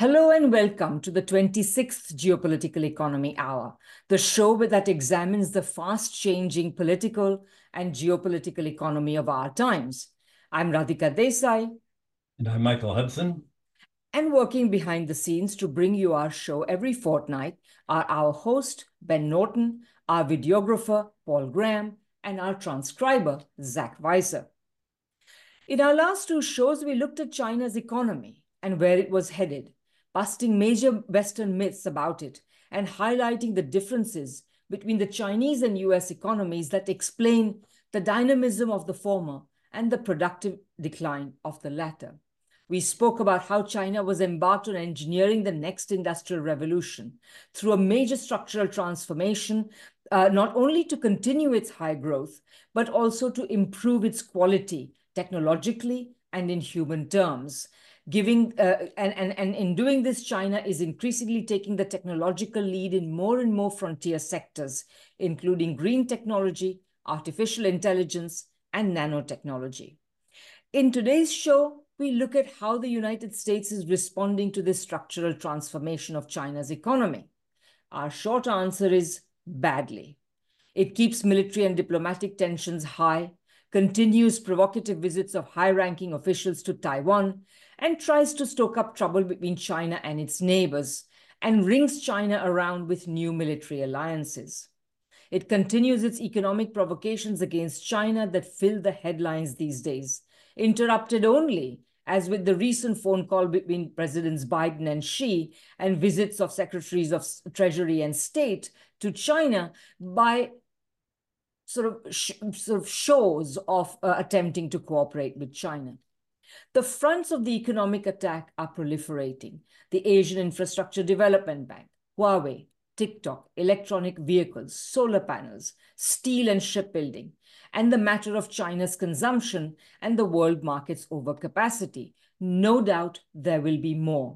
Hello and welcome to the 26th Geopolitical Economy Hour, the show that examines the fast-changing political and geopolitical economy of our times. I'm Radhika Desai. And I'm Michael Hudson. And working behind the scenes to bring you our show every fortnight are our host, Ben Norton, our videographer, Paul Graham, and our transcriber, Zach Weiser. In our last two shows, we looked at China's economy and where it was headed, busting major Western myths about it and highlighting the differences between the Chinese and US economies that explain the dynamism of the former and the productive decline of the latter. We spoke about how China was embarked on engineering the next industrial revolution through a major structural transformation, not only to continue its high growth, but also to improve its quality technologically and in human terms. And in doing this, China is increasingly taking the technological lead in more and more frontier sectors, including green technology, artificial intelligence, and nanotechnology. In today's show, we look at how the United States is responding to this structural transformation of China's economy. Our short answer is badly. It keeps military and diplomatic tensions high, continues provocative visits of high-ranking officials to Taiwan, and tries to stoke up trouble between China and its neighbors, and rings China around with new military alliances. It continues its economic provocations against China that fill the headlines these days, interrupted only, as with the recent phone call between Presidents Biden and Xi and visits of Secretaries of Treasury and State to China, by sort of shows of attempting to cooperate with China. The fronts of the economic attack are proliferating. The Asian Infrastructure Development Bank, Huawei, TikTok, electronic vehicles, solar panels, steel and shipbuilding, and the matter of China's consumption and the world market's overcapacity. No doubt there will be more.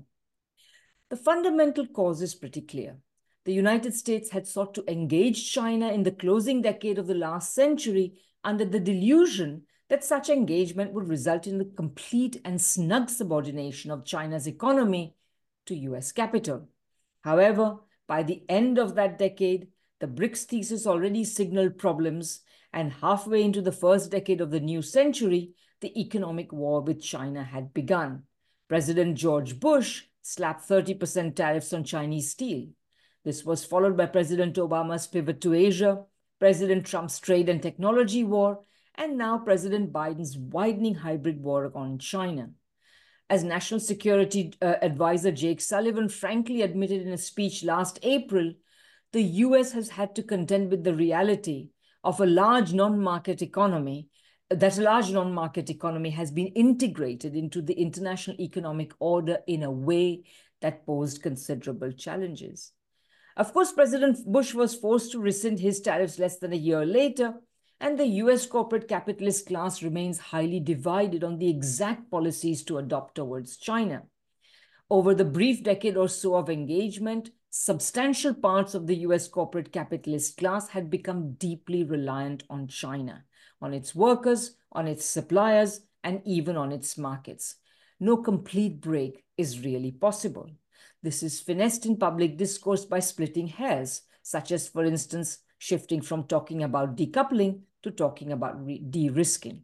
The fundamental cause is pretty clear. The United States had sought to engage China in the closing decade of the last century under the delusion that such engagement would result in the complete and snug subordination of China's economy to US capital. However, by the end of that decade, the BRICS thesis already signaled problems, and halfway into the first decade of the new century, the economic war with China had begun. President George Bush slapped 30% tariffs on Chinese steel. This was followed by President Obama's pivot to Asia, President Trump's trade and technology war, and now President Biden's widening hybrid war on China. As National Security Advisor Jake Sullivan frankly admitted in a speech last April, the US has had to contend with the reality of a large non-market economy, that a large non-market economy has been integrated into the international economic order in a way that posed considerable challenges. Of course, President Bush was forced to rescind his tariffs less than a year later, and the US corporate capitalist class remains highly divided on the exact policies to adopt towards China. Over the brief decade or so of engagement, substantial parts of the US corporate capitalist class had become deeply reliant on China, on its workers, on its suppliers, and even on its markets. No complete break is really possible. This is finessed in public discourse by splitting hairs, such as, for instance, shifting from talking about decoupling to talking about de-risking.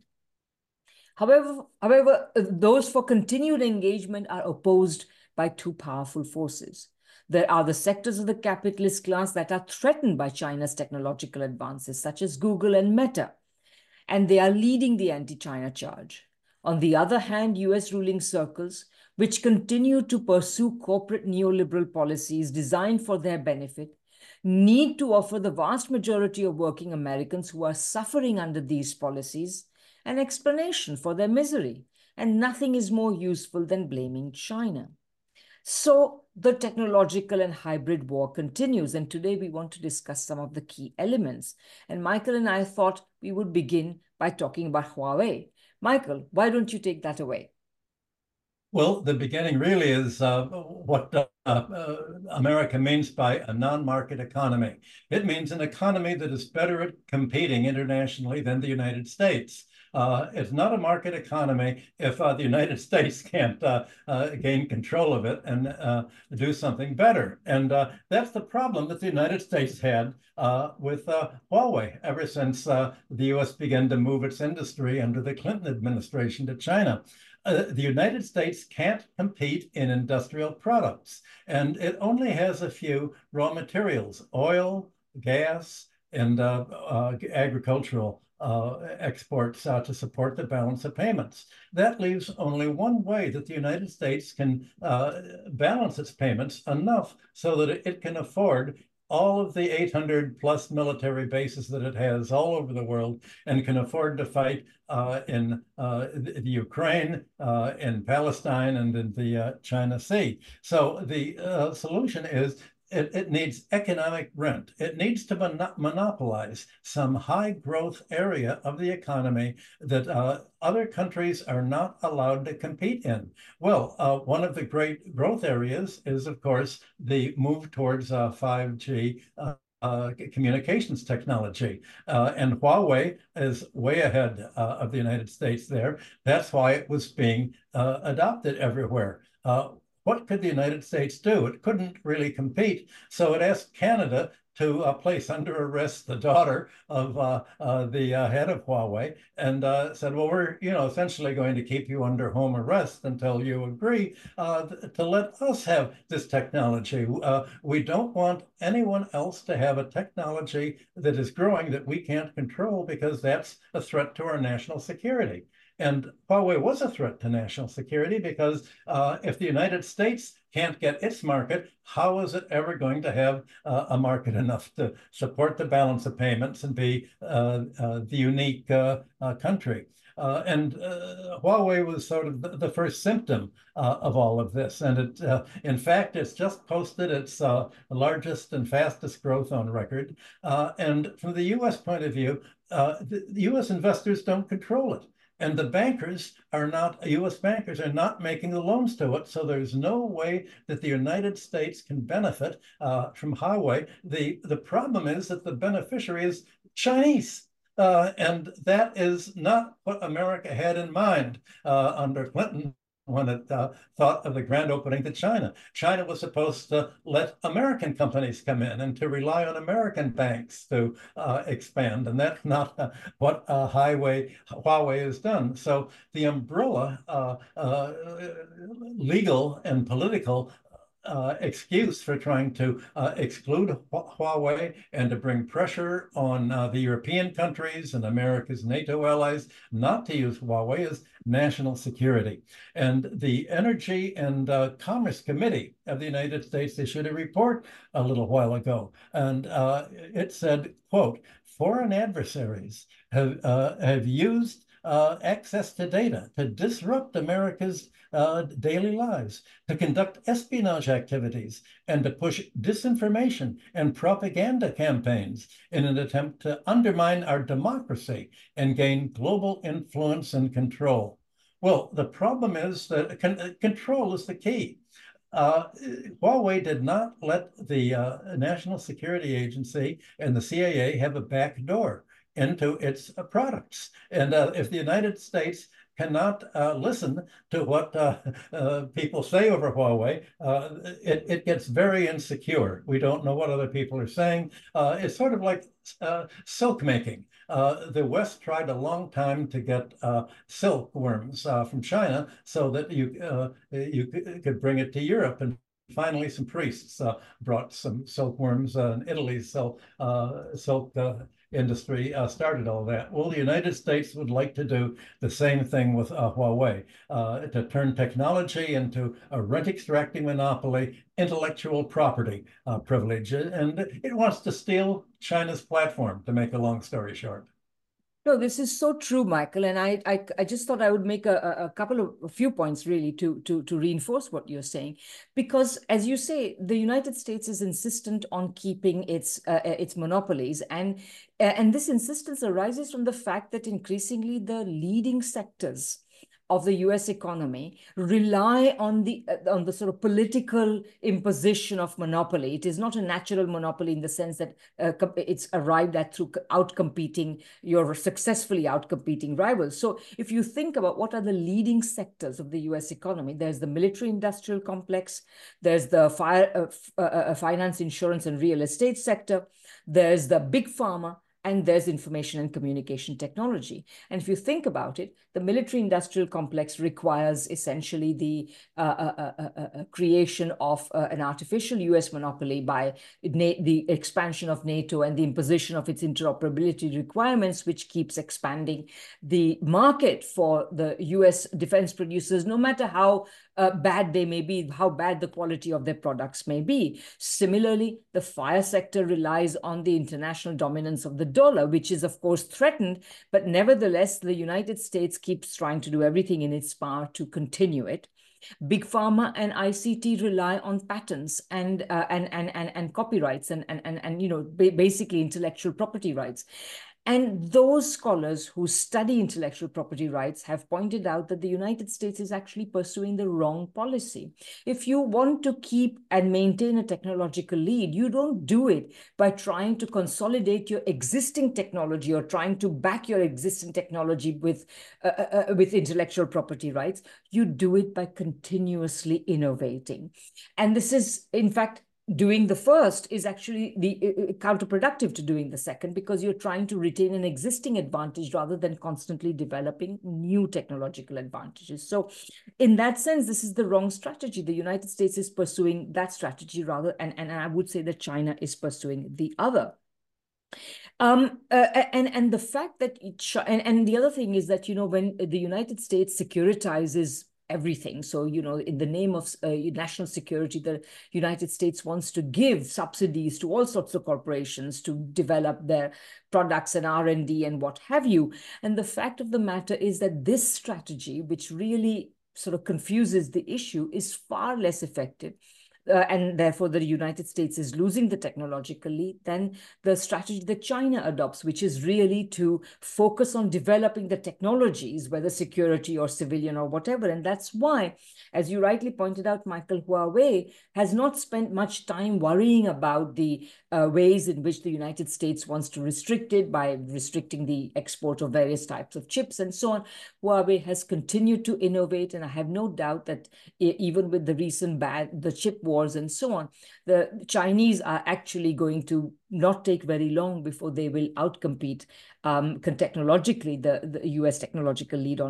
However, those for continued engagement are opposed by two powerful forces. There are the sectors of the capitalist class that are threatened by China's technological advances, such as Google and Meta, and they are leading the anti-China charge. On the other hand, US ruling circles, which continue to pursue corporate neoliberal policies designed for their benefit, need to offer the vast majority of working Americans who are suffering under these policies an explanation for their misery, and nothing is more useful than blaming China. So the technological and hybrid war continues, and today we want to discuss some of the key elements. And Michael and I thought we would begin by talking about Huawei. Michael, why don't you take that away? Well, the beginning really is what America means by a non-market economy. It means an economy that is better at competing internationally than the United States. It's not a market economy if the United States can't gain control of it and do something better. And that's the problem that the United States had with Huawei ever since the U.S. began to move its industry under the Clinton administration to China. The United States can't compete in industrial products, and it only has a few raw materials: oil, gas, and agricultural exports to support the balance of payments. That leaves only one way that the United States can balance its payments enough so that it can afford all of the 800 plus military bases that it has all over the world, and can afford to fight in the Ukraine, in Palestine, and in the China Sea. So the solution is it needs economic rent. It needs to monopolize some high growth area of the economy that other countries are not allowed to compete in. Well, one of the great growth areas is, of course, the move towards 5G communications technology. And Huawei is way ahead of the United States there. That's why it was being adopted everywhere. What could the United States do? It couldn't really compete. So it asked Canada to place under arrest the daughter of the head of Huawei, and said, well, we're essentially going to keep you under home arrest until you agree to let us have this technology. We don't want anyone else to have a technology that is growing that we can't control, because that's a threat to our national security. And Huawei was a threat to national security, because if the United States can't get its market, how is it ever going to have a market enough to support the balance of payments and be the unique country? And Huawei was sort of the first symptom of all of this. And it, in fact, it's just posted its largest and fastest growth on record. And from the U.S. point of view, the U.S. investors don't control it. And the bankers are not, U.S. bankers are not making the loans to it. So there's no way that the United States can benefit from Huawei. The problem is that the beneficiary is Chinese. And that is not what America had in mind under Clinton when it thought of the grand opening to China. China was supposed to let American companies come in and to rely on American banks to expand. And that's not what Huawei has done. So the umbrella, legal and political excuse for trying to exclude Huawei and to bring pressure on the European countries and America's NATO allies not to use Huawei is national security. And the Energy and Commerce Committee of the United States issued a report a little while ago, and it said, quote, foreign adversaries have used access to data to disrupt America's daily lives, to conduct espionage activities, and to push disinformation and propaganda campaigns in an attempt to undermine our democracy and gain global influence and control. Well, the problem is that control is the key. Huawei did not let the National Security Agency and the CIA have a back door into its products. And if the United States cannot listen to what people say over Huawei, it gets very insecure. We don't know what other people are saying. It's sort of like silk making. The West tried a long time to get silkworms from China so that you could bring it to Europe. And finally, some priests brought some silkworms in Italy. So silk industry started all that. Well, the United States would like to do the same thing with Huawei, to turn technology into a rent extracting monopoly, intellectual property privilege. And it wants to steal China's platform, to make a long story short. No, this is so true, Michael. And I just thought I would make a few points really to reinforce what you're saying, because as you say, the United States is insistent on keeping its monopolies, and this insistence arises from the fact that increasingly the leading sectors of the US economy rely on the sort of political imposition of monopoly. It is not a natural monopoly in the sense that it's arrived at through outcompeting, you're successfully outcompeting rivals. So if you think about what are the leading sectors of the US economy, there's the military industrial complex, there's the finance, insurance, and real estate sector, there's the big pharma, and there's information and communication technology. And if you think about it, the military industrial complex requires essentially the creation of an artificial US monopoly by the expansion of NATO and the imposition of its interoperability requirements, which keeps expanding the market for the US defense producers, no matter how bad they may be, how bad the quality of their products may be. Similarly, the fire sector relies on the international dominance of the dollar, which is, of course, threatened, but nevertheless, the United States keeps trying to do everything in its power to continue it. Big pharma and ICT rely on patents and copyrights and basically intellectual property rights. And those scholars who study intellectual property rights have pointed out that the United States is actually pursuing the wrong policy. If you want to keep and maintain a technological lead, you don't do it by trying to consolidate your existing technology or trying to back your existing technology with intellectual property rights. You do it by continuously innovating. And this is, in fact, doing the first is actually counterproductive to doing the second, because you're trying to retain an existing advantage rather than constantly developing new technological advantages. So in that sense, this is the wrong strategy. The United States is pursuing that strategy rather, and I would say that China is pursuing the other. And the fact that and the other thing is that, when the United States securitizes everything. So, in the name of national security, the United States wants to give subsidies to all sorts of corporations to develop their products and R&D and what have you. And the fact of the matter is that this strategy, which really sort of confuses the issue, is far less effective. And therefore, the United States is losing the technological lead than the strategy that China adopts, which is really to focus on developing the technologies, whether security or civilian or whatever. And that's why, as you rightly pointed out, Michael, Huawei has not spent much time worrying about the ways in which the United States wants to restrict it by restricting the export of various types of chips and so on. Huawei has continued to innovate, and I have no doubt that even with the recent the chip wars and so on, the Chinese are actually going to not take very long before they will outcompete technologically the US technological lead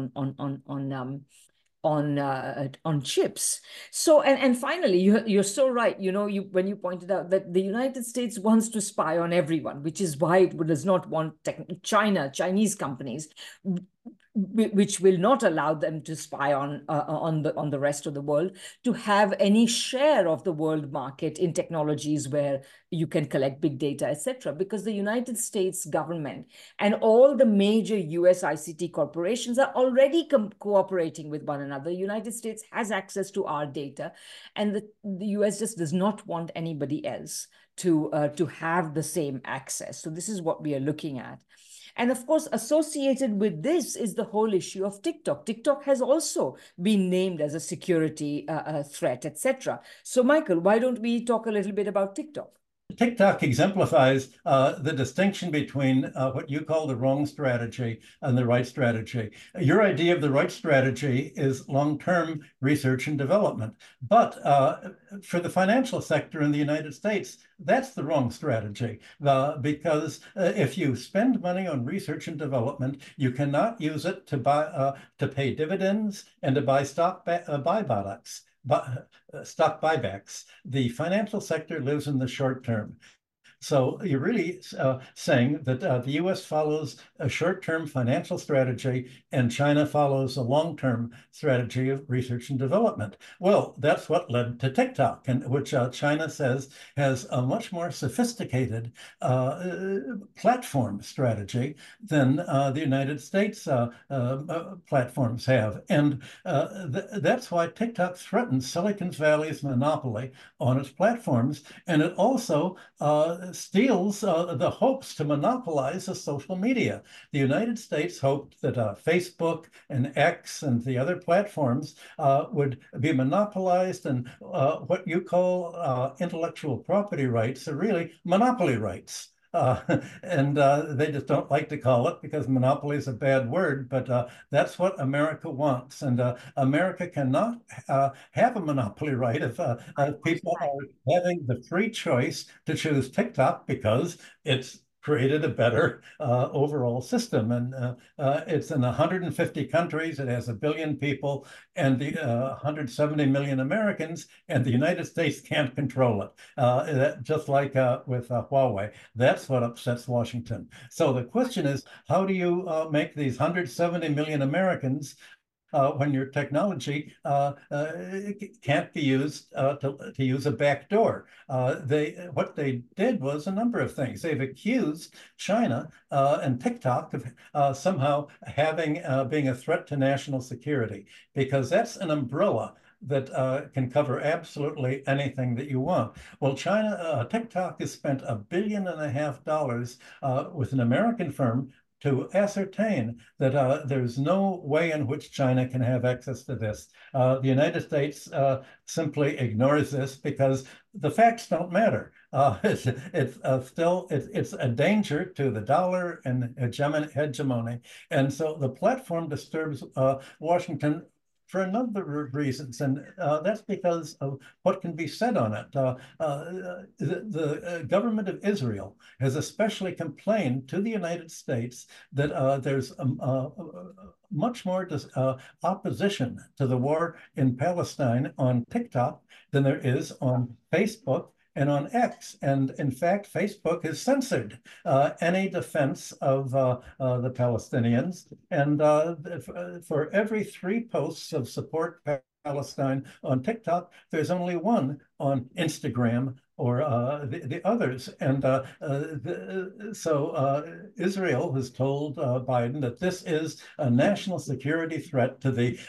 on chips. So and finally, you're so right. When you pointed out that the United States wants to spy on everyone, which is why it does not want Chinese companies, which will not allow them to spy on the rest of the world, to have any share of the world market in technologies where you can collect big data, etc. Because the United States government and all the major US ICT corporations are already cooperating with one another. The United States has access to our data, and the US just does not want anybody else to have the same access. So this is what we are looking at. And of course, associated with this is the whole issue of TikTok. TikTok has also been named as a security threat, etc. So, Michael, why don't we talk a little bit about TikTok? TikTok exemplifies the distinction between what you call the wrong strategy and the right strategy. Your idea of the right strategy is long-term research and development. But for the financial sector in the United States, that's the wrong strategy, because if you spend money on research and development, you cannot use it to pay dividends and to buy stock buybacks. Stock buybacks. The financial sector lives in the short term. So you're really saying that the US follows a short-term financial strategy and China follows a long-term strategy of research and development. Well, that's what led to TikTok, and which China says has a much more sophisticated platform strategy than the United States platforms have. And that's why TikTok threatens Silicon Valley's monopoly on its platforms. And it also steals the hopes to monopolize the social media. The United States hoped that Facebook and X and the other platforms would be monopolized, and what you call intellectual property rights are really monopoly rights. And they just don't like to call it because monopoly is a bad word, but that's what America wants. And America cannot have a monopoly right if people are having the free choice to choose TikTok because it's created a better overall system. And it's in 150 countries. It has 1 billion people and the 170 million Americans, and the United States can't control it. Just like with Huawei, that's what upsets Washington. So the question is, how do you make these 170 million Americans when your technology can't be used to use a backdoor? What they did was a number of things. They've accused China and TikTok of somehow having being a threat to national security, because that's an umbrella that can cover absolutely anything that you want. Well, TikTok has spent $1.5 billion with an American firm to ascertain that there's no way in which China can have access to this. The United States simply ignores this because the facts don't matter. It's a danger to the dollar and hegemony. And so the platform disturbs Washington for a number of reasons, and that's because of what can be said on it. The government of Israel has especially complained to the United States that there's much more opposition to the war in Palestine on TikTok than there is on Facebook and on X. And in fact, Facebook has censored any defense of the Palestinians. And for every 3 posts of support Palestine on TikTok, there's only one on Instagram or the others. And so Israel has told Biden that this is a national security threat to the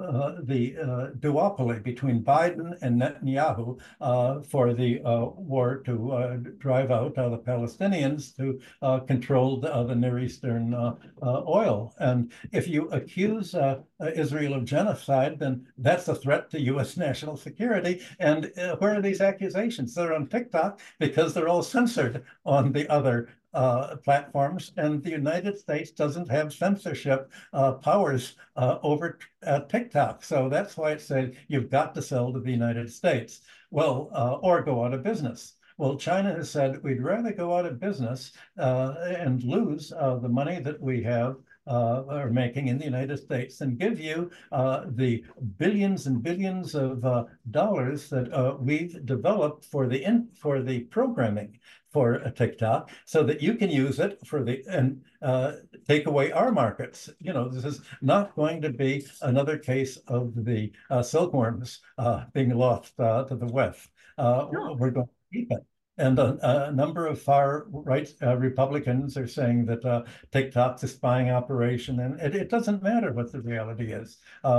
duopoly between Biden and Netanyahu for the war to drive out the Palestinians to control the Near Eastern oil. And if you accuse Israel of genocide, then that's a threat to U.S. national security. And where are these accusations? They're on TikTok because they're all censored on the other platforms, and the United States doesn't have censorship powers over TikTok. So that's why it said you've got to sell to the United States, well, or go out of business. Well, China has said we'd rather go out of business and lose the money that we have are making in the United States and give you the billions and billions of dollars that we've developed for the programming for TikTok, so that you can use it and take away our markets. You know, this is not going to be another case of the silkworms being lost to the West. No. We're going to keep it. And a number of far-right Republicans are saying that TikTok's a spying operation, and it doesn't matter what the reality is.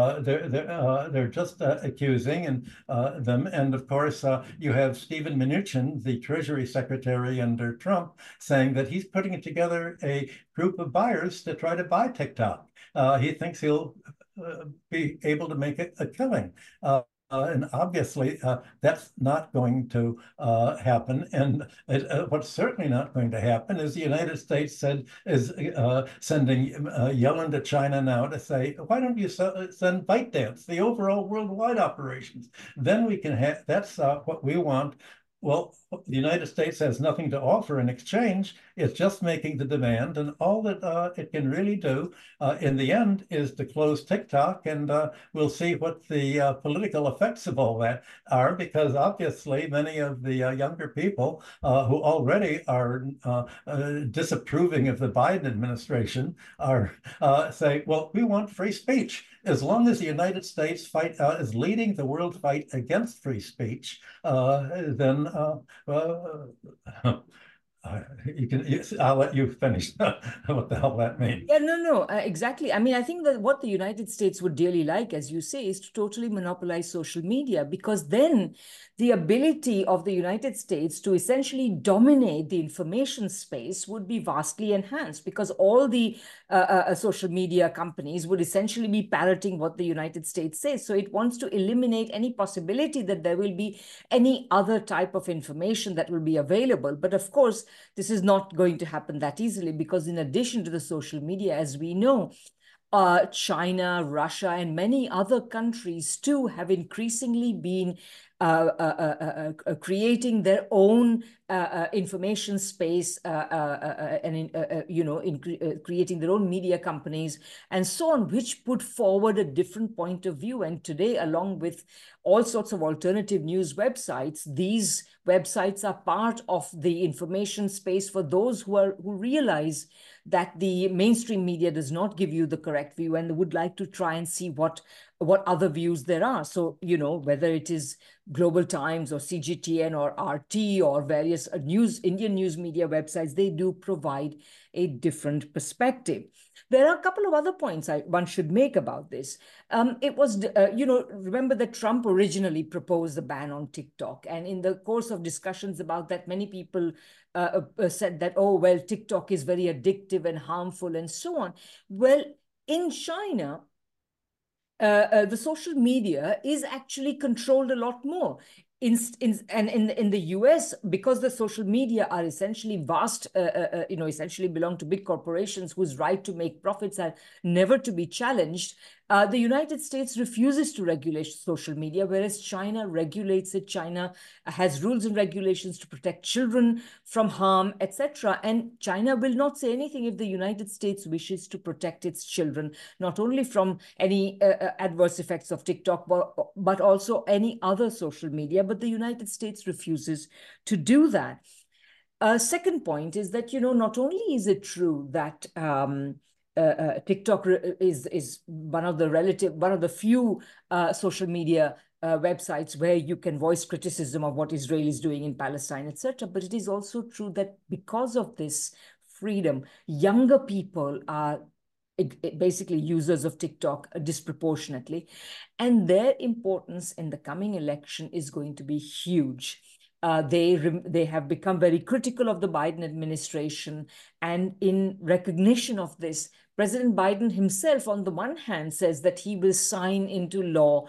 They're just accusing them. And of course, you have Steven Mnuchin, the Treasury Secretary under Trump, saying that he's putting together a group of buyers to try to buy TikTok. He thinks he'll be able to make a killing. And obviously, that's not going to happen. And what's certainly not going to happen is the United States is sending Yellen to China now to say, why don't you send ByteDance, the overall worldwide operations? Then we can have, that's what we want. Well, the United States has nothing to offer in exchange. It's just making the demand, and all that it can really do in the end is to close TikTok, and we'll see what the political effects of all that are, because obviously many of the younger people who already are disapproving of the Biden administration are saying, well, we want free speech. As long as the United States is leading the world fight against free speech, then I'll let you finish what the hell that means. Yeah, no, exactly. I mean, I think that what the United States would dearly like, as you say, is to totally monopolize social media, because then the ability of the United States to essentially dominate the information space would be vastly enhanced, because all the social media companies would essentially be parroting what the United States says. So it wants to eliminate any possibility that there will be any other type of information that will be available. But of course, this is not going to happen that easily, because in addition to the social media, as we know, China, Russia, and many other countries too have increasingly been creating their own information space and creating their own media companies and so on, which put forward a different point of view. And today, along with all sorts of alternative news websites, these websites are part of the information space for those who realize that the mainstream media does not give you the correct view and would like to try and see what other views there are. So, whether it is Global Times or CGTN or RT or various Indian news media websites, they do provide a different perspective. There are a couple of other points one should make about this. It was, remember that Trump originally proposed a ban on TikTok. And in the course of discussions about that, many people said that, oh, well, TikTok is very addictive and harmful and so on. Well, in China, the social media is actually controlled a lot more. In the US, because the social media are essentially vast, essentially belong to big corporations whose right to make profits are never to be challenged, the United States refuses to regulate social media, whereas China regulates it. China has rules and regulations to protect children from harm, etc. And China will not say anything if the United States wishes to protect its children, not only from any adverse effects of TikTok, but also any other social media. But the United States refuses to do that. Second point is that, not only is it true that TikTok is one of the few social media websites where you can voice criticism of what Israel is doing in Palestine, etc. But it is also true that because of this freedom, younger people are basically users of TikTok disproportionately, and their importance in the coming election is going to be huge. They have become very critical of the Biden administration. And in recognition of this, President Biden himself, on the one hand, says that he will sign into law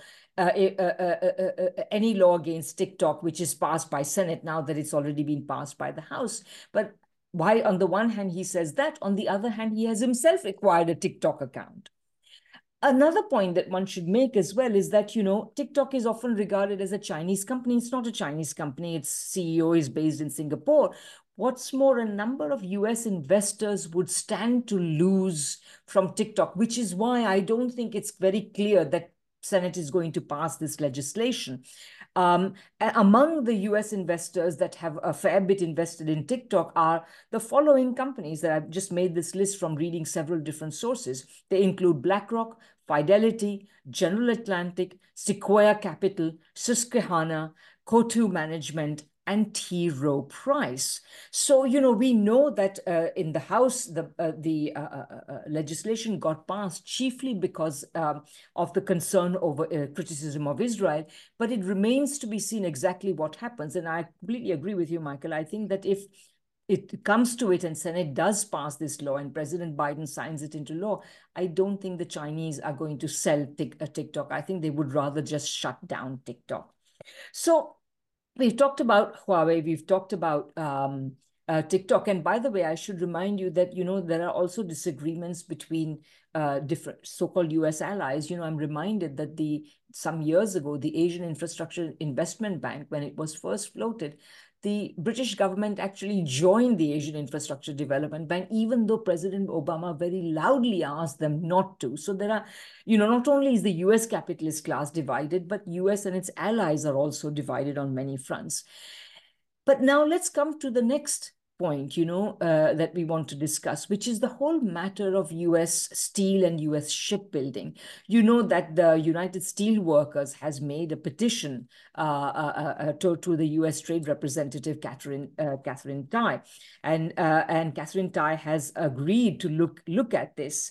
any law against TikTok, which is passed by Senate now that it's already been passed by the House. But why, on the one hand, he says that, on the other hand, he has himself acquired a TikTok account. Another point that one should make as well is that, TikTok is often regarded as a Chinese company. It's not a Chinese company. Its CEO is based in Singapore. What's more, a number of US investors would stand to lose from TikTok, which is why I don't think it's very clear that Senate is going to pass this legislation. Among the US investors that have a fair bit invested in TikTok are the following companies that I've just made this list from reading several different sources. They include BlackRock, Fidelity, General Atlantic, Sequoia Capital, Susquehanna, Coatue Management, and T. Rowe Price. So, we know that in the House, the legislation got passed chiefly because of the concern over criticism of Israel, but it remains to be seen exactly what happens. And I completely agree with you, Michael. I think that if it comes to it and Senate does pass this law and President Biden signs it into law, I don't think the Chinese are going to sell TikTok. I think they would rather just shut down TikTok. So we've talked about Huawei, we've talked about TikTok. And by the way, I should remind you that, there are also disagreements between different so-called US allies. I'm reminded that some years ago, the Asian Infrastructure Investment Bank, when it was first floated, the British government actually joined the Asian Infrastructure Development Bank, even though President Obama very loudly asked them not to. So there are, not only is the US capitalist class divided, but US and its allies are also divided on many fronts. But now let's come to the next point, that we want to discuss, which is the whole matter of U.S. steel and U.S. shipbuilding. You know that the United Steelworkers has made a petition to the U.S. Trade Representative Katherine Tai, and Katherine Tai has agreed to look at this.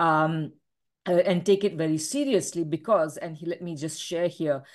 And take it very seriously because, let me just share here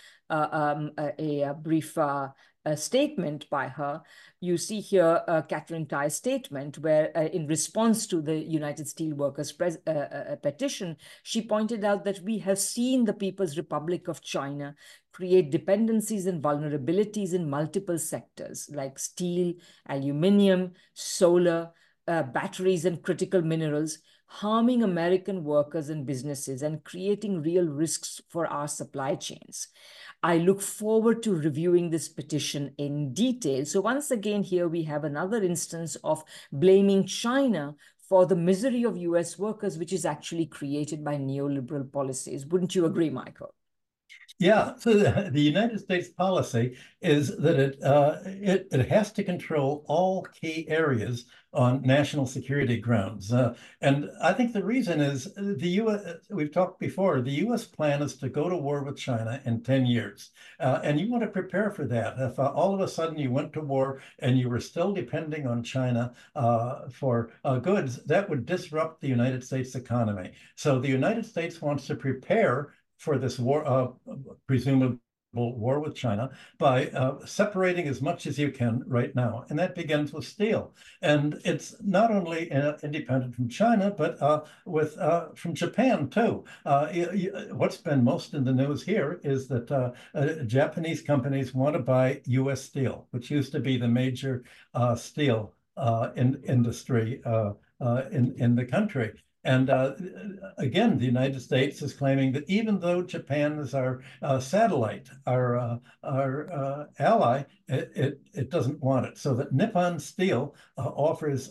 a brief statement by her. You see here Katherine Tai's statement where in response to the United Steelworkers petition, she pointed out that we have seen the People's Republic of China create dependencies and vulnerabilities in multiple sectors like steel, aluminium, solar, batteries and critical minerals, harming American workers and businesses and creating real risks for our supply chains. I look forward to reviewing this petition in detail. So once again, here we have another instance of blaming China for the misery of US workers, which is actually created by neoliberal policies. Wouldn't you agree, Michael? Yeah, so the United States policy is that it has to control all key areas on national security grounds. And I think the reason is the U.S., we've talked before, the U.S. plan is to go to war with China in 10 years. And you want to prepare for that. If all of a sudden you went to war and you were still depending on China for goods, that would disrupt the United States economy. So the United States wants to prepare for this war, presumable war with China, by separating as much as you can right now. And that begins with steel. And it's not only independent from China, but from Japan too. What's been most in the news here is that Japanese companies want to buy US steel, which used to be the major steel industry in the country. And again, the United States is claiming that even though Japan is our satellite, our ally, it doesn't want it. So that Nippon Steel offers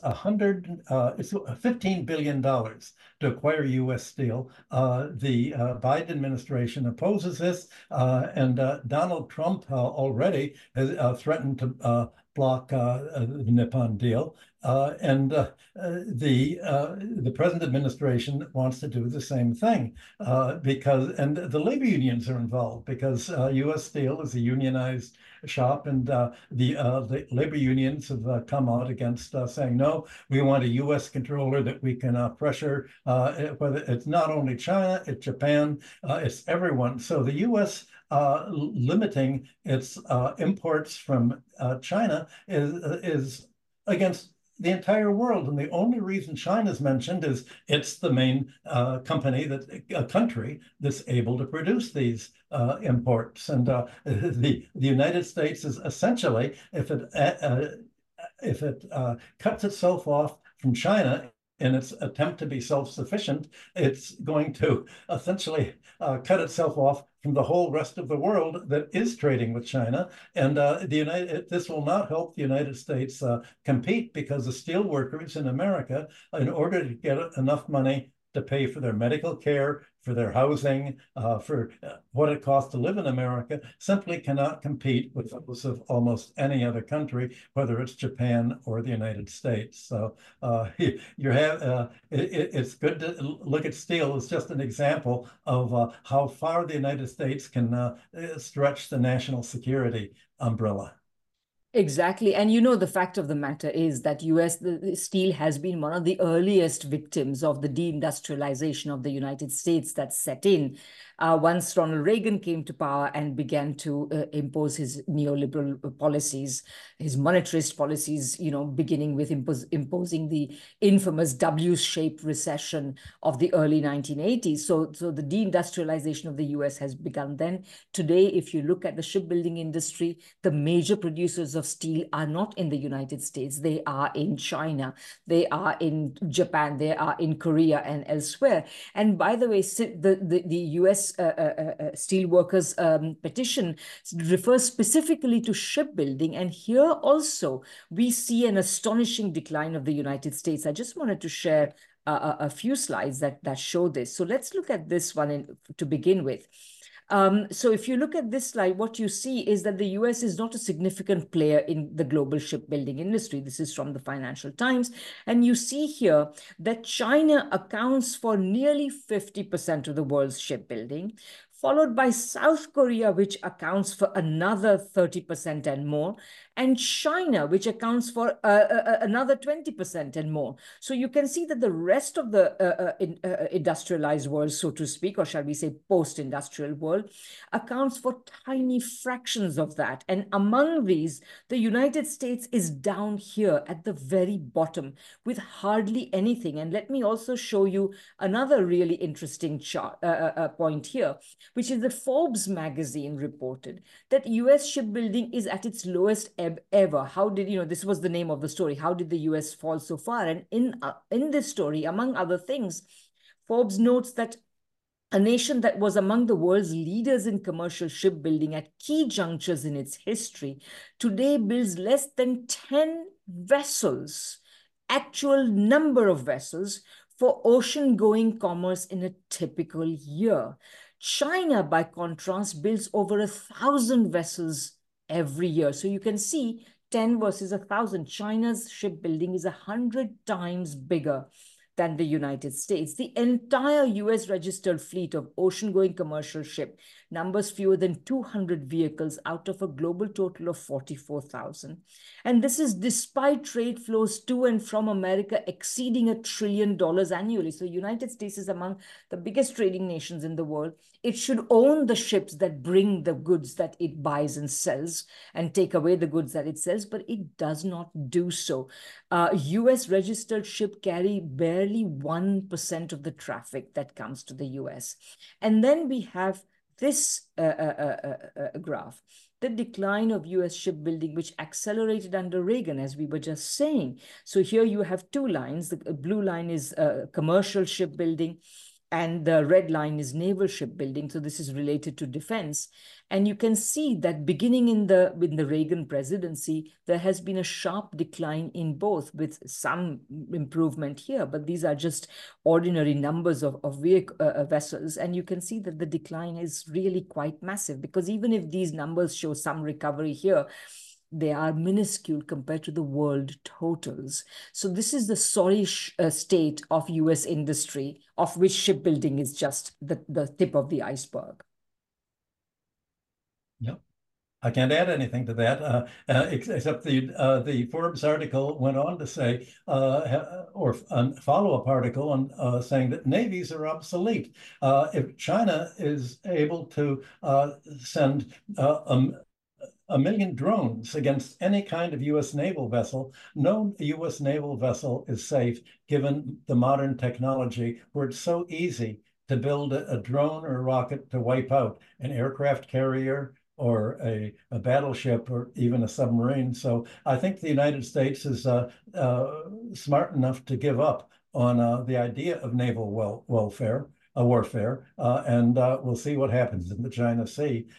$15 billion to acquire U.S. steel. The Biden administration opposes this, and Donald Trump already has threatened to block the Nippon deal. And the present administration wants to do the same thing and the labor unions are involved because U.S. Steel is a unionized shop, and the labor unions have come out against saying, no, we want a U.S. controller that we can pressure, whether it's not only China, it's Japan, it's everyone. So the U.S. Limiting its imports from China is against the entire world. And the only reason China's mentioned is it's the main country that's able to produce these imports. And the United States is essentially, if it cuts itself off from China in its attempt to be self-sufficient, it's going to essentially cut itself off from the whole rest of the world that is trading with China. And this will not help the United States compete, because the steel workers in America, in order to get enough money to pay for their medical care, for their housing, for what it costs to live in America, simply cannot compete with those of almost any other country, whether it's Japan or the United States. So it's good to look at steel as just an example of how far the United States can stretch the national security umbrella. Exactly. And the fact of the matter is that the steel has been one of the earliest victims of the deindustrialization of the United States that set in once Ronald Reagan came to power and began to impose his neoliberal policies, his monetarist policies, beginning with imposing the infamous W-shaped recession of the early 1980s. So the deindustrialization of the US has begun then. Today, if you look at the shipbuilding industry, the major producers of steel are not in the United States. They are in China, they are in Japan, they are in Korea and elsewhere. And by the way, the US Steelworkers petition refers specifically to shipbuilding. And here also, we see an astonishing decline of the United States. I just wanted to share a few slides that show this. So let's look at this one to begin with. So if you look at this slide, what you see is that the US is not a significant player in the global shipbuilding industry. This is from the Financial Times. And you see here that China accounts for nearly 50% of the world's shipbuilding, followed by South Korea, which accounts for another 30% and more, and China, which accounts for another 20% and more. So you can see that the rest of the industrialized world, so to speak, or shall we say post-industrial world, accounts for tiny fractions of that. And among these, the United States is down here at the very bottom with hardly anything. And let me also show you another really interesting chart, point here, which is the Forbes magazine reported that US shipbuilding is at its lowest ebb ever. How did, this was the name of the story. How did the US fall so far? And in this story, among other things, Forbes notes that a nation that was among the world's leaders in commercial shipbuilding at key junctures in its history, today builds less than 10 vessels, actual number of vessels, for ocean-going commerce in a typical year. China, by contrast, builds over 1,000 vessels every year. So you can see 10 versus 1,000. China's shipbuilding is 100 times bigger than the United States. The entire US registered fleet of ocean-going commercial ship numbers fewer than 200 vehicles out of a global total of 44,000. And this is despite trade flows to and from America exceeding $1 trillion annually. So the United States is among the biggest trading nations in the world. It should own the ships that bring the goods that it buys and sells and take away the goods that it sells, but it does not do so. US registered ship carry barely 1% of the traffic that comes to the US. And then we have this graph, the decline of US shipbuilding, which accelerated under Reagan, as we were just saying. So here you have two lines. The blue line is commercial shipbuilding, and the red line is naval shipbuilding. So this is related to defense. And you can see that beginning in the Reagan presidency, there has been a sharp decline in both, with some improvement here, but these are just ordinary numbers of vessels. And you can see that the decline is really quite massive, because even if these numbers show some recovery here, they are minuscule compared to the world totals. So this is the sorry state of US industry, of which shipbuilding is just the tip of the iceberg. Yep. I can't add anything to that, except the Forbes article went on to say, or a follow-up article on saying that navies are obsolete. If China is able to send a million drones against any kind of US naval vessel, no US naval vessel is safe given the modern technology, where it's so easy to build a drone or a rocket to wipe out an aircraft carrier or a battleship or even a submarine. So I think the United States is smart enough to give up on the idea of naval warfare, and we'll see what happens in the China Sea.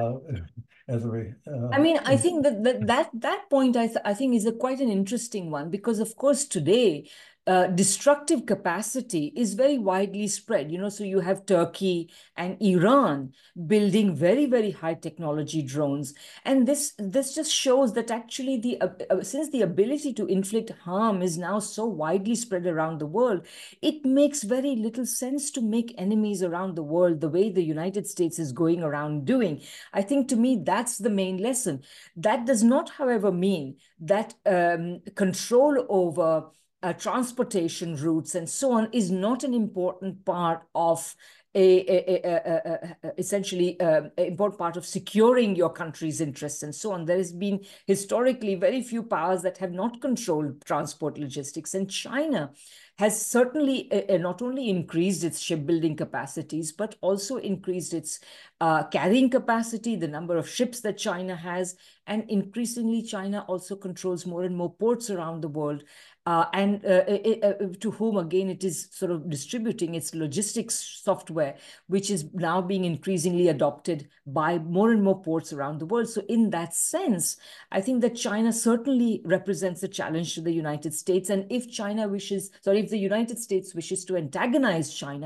I mean, I think that point I think is quite an interesting one, because of course today destructive capacity is very widely spread. So you have Turkey and Iran building very, very high technology drones. And this just shows that actually since the ability to inflict harm is now so widely spread around the world, it makes very little sense to make enemies around the world the way the United States is going around doing. I think, to me, that's the main lesson. That does not, however, mean that control over transportation routes and so on is not an important part of essentially an important part of securing your country's interests and so on. There has been historically very few powers that have not controlled transport logistics, and China has certainly not only increased its shipbuilding capacities, but also increased its carrying capacity, the number of ships that China has, and increasingly China also controls more and more ports around the world, and to whom, again, it is sort of distributing its logistics software, which is now being increasingly adopted by more and more ports around the world. So in that sense, I think that China certainly represents a challenge to the United States. And if the United States wishes to antagonize China,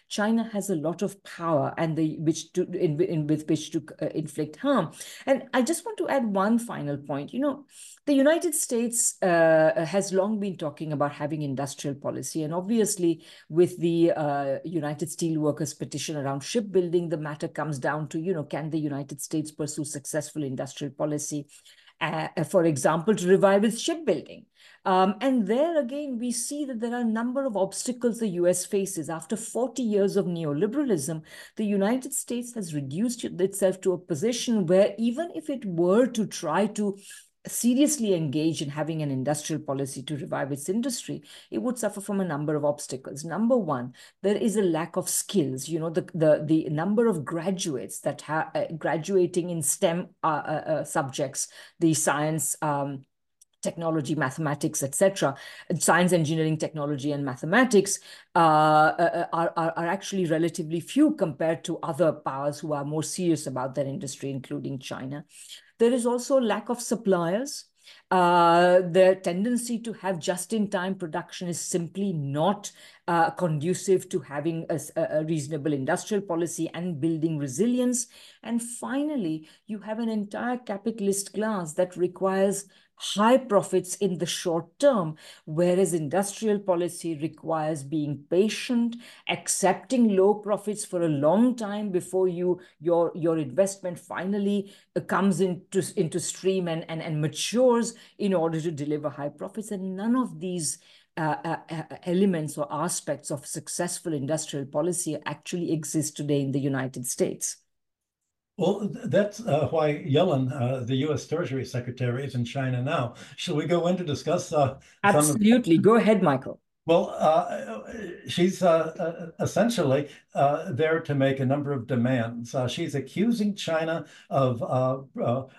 China has a lot of power and with which to inflict harm. And I just want to add one final point. The United States has long been talking about having industrial policy, and obviously with the United Steelworkers petition around shipbuilding, the matter comes down to, can the United States pursue successful industrial policy, for example, to revive its shipbuilding? And there again, we see that there are a number of obstacles the US faces. After 40 years of neoliberalism, the United States has reduced itself to a position where even if it were to try to seriously engage in having an industrial policy to revive its industry, it would suffer from a number of obstacles. Number one, there is a lack of skills. The number of graduates that graduating in STEM subjects, the science, technology, mathematics, etc., science, engineering, technology, and mathematics are actually relatively few compared to other powers who are more serious about their industry, including China. There is also lack of suppliers. The tendency to have just-in-time production is simply not conducive to having a reasonable industrial policy and building resilience. And finally, you have an entire capitalist class that requires high profits in the short term, whereas industrial policy requires being patient, accepting low profits for a long time before your investment finally comes into stream and matures in order to deliver high profits. And none of these elements or aspects of successful industrial policy actually exist today in the United States. Well, that's why Yellen, the U.S. Treasury Secretary, is in China now. Shall we go in to discuss Absolutely. Go ahead, Michael. Well, she's essentially there to make a number of demands. She's accusing China of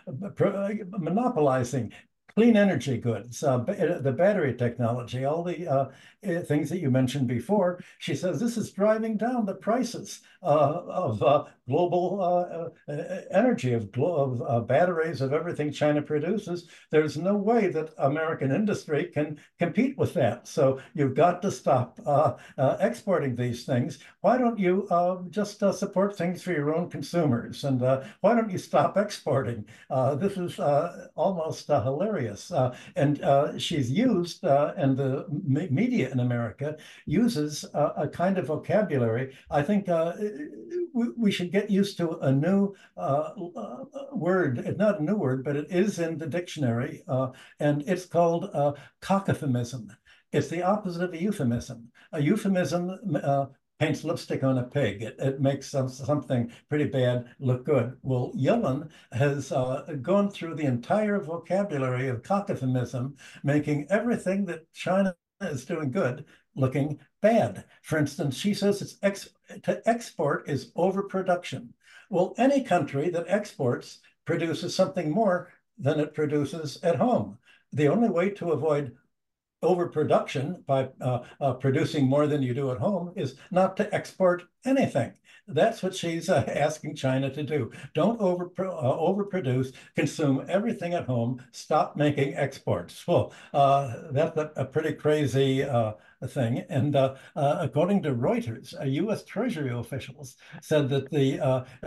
monopolizing clean energy goods, the battery technology, all the things that you mentioned before. She says this is driving down the prices of global energy, of batteries, of everything China produces. There's no way that American industry can compete with that. So you've got to stop exporting these things. Why don't you just support things for your own consumers? And why don't you stop exporting? This is almost hilarious. And she's used, and the media in America uses a kind of vocabulary. I think we should get used to a new word. It's not a new word, but it is in the dictionary, and it's called cacophysm. It's the opposite of a euphemism. A euphemism paints lipstick on a pig. It makes something pretty bad look good. Well, Yellen has gone through the entire vocabulary of cacophysm, making everything that China is doing good looking bad. For instance, she says to export is overproduction. Well, any country that exports produces something more than it produces at home. The only way to avoid overproduction by producing more than you do at home is not to export anything. That's what she's asking China to do. Don't overproduce, consume everything at home, stop making exports. Well, that's a pretty crazy thing. And according to Reuters, U.S. Treasury officials said that the